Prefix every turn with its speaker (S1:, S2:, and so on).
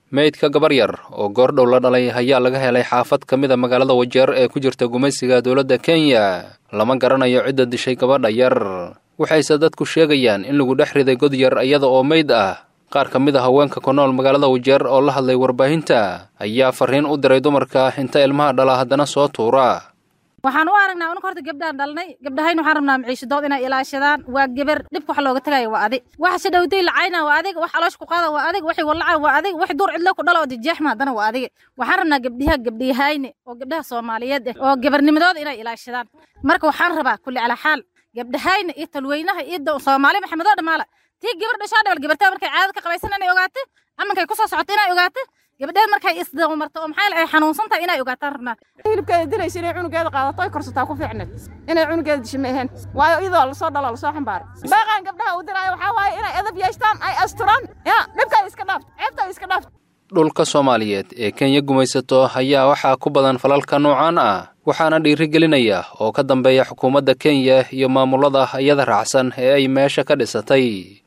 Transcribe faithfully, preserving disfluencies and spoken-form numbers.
S1: meydka gabar yar oo goordhow la dhalay ayaa laga helay xaafad ka mid a magaalada Wajeer ee ku jirta gumaysiga dowladda Kenya. Lama garanayo cidda dishay gabadha yar. Waxayse dadku sheegayaan in lagu dhex riday god yar iyada oo meyd ah. Qaar ka mid ah haweenka ku nool magaalada Wajeer oo la hadlay warbaahinta ayaa fariin u diray dumarka inta ilmaha dhala haddana soo tuura.
S2: waxaan u aragnaa in horta gabdhaan dhalnay gabdhahayn waxaan rabnaa maciishadood inay ilaashadaan waa gabar dibka wax looga tagayo waa adig wax shadawday lacayna waa adig wax aloosh ku qaada waa adig wax walaca waa adig wax dur cidlo ku dhalo oo jeexma hadana waa adig waxaan rabnaa gabdhaha gabdhahayni oo gabdhaha Soomaaliyeed oo gabarnimadooda inay ilaashadaan marka waxaan rabaa kulli ala xaal gabdhahayni iyo talweynaha iyo Soomaali maxamed oo dhamaala tii gabar dhashaa dhal gabarta markay caadad ka qabaysan inay ogaato ama markay ku soo socoto inay ogaato gabadheed markay isdaaw marto oo maxay ay xanuunsantahay inay ogaataan rabnaa
S3: hilibkeeda dilaysa inay cunugeeda qaadato ay korsataa ku fiicnad inay cunugeeda dishameen waayo idoo la soo dhalo la soo xambaar baaqan gabdhaha u diray waxa waaye inay adab yeestaan ay asturan ya dhibka iska dhaaf ceebta iska dhaaf
S1: dhulka Soomaaliyeed ee Kenya gumaysato ayaa waxa ku badan falalka noocan ah waxaana dhiirigelinaya oo ka dambeeya xukuumadda Kenya iyo maamulada iyada raacsan ee ay meesha ka dhisatay.